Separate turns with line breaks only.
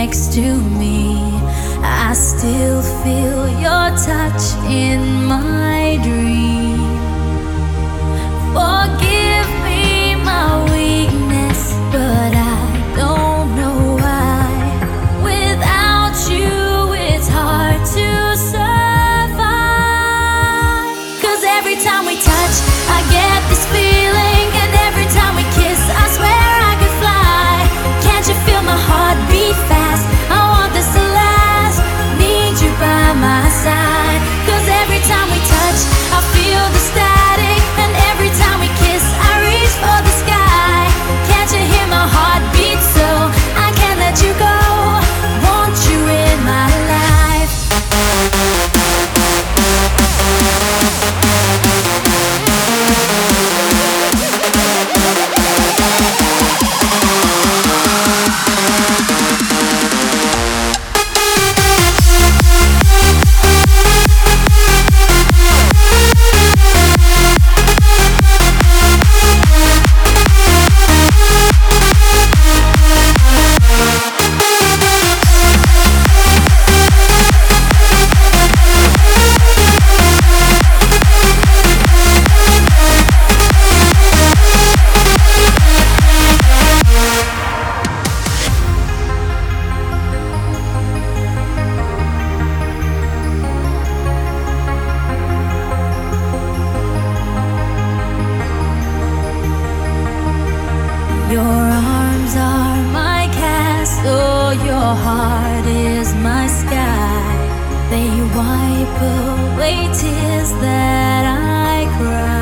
next to me. I still feel your touch in my dream. Forgive me my weakness, but I don't know why. Without you, it's hard to survive. 'Cause every time we touch, I get this feeling, and every time we kiss, I swear I could fly. Can't you feel my heart beat fast? I want this to last. Need you by my side. 'Cause every time we touch, I feel the static, and every time we kiss, I reach for the sky. Can't you hear my heart beat? So I can't let you go. Want you in my life. Your arms are my castle, your heart is my sky. They wipe away tears that I cry.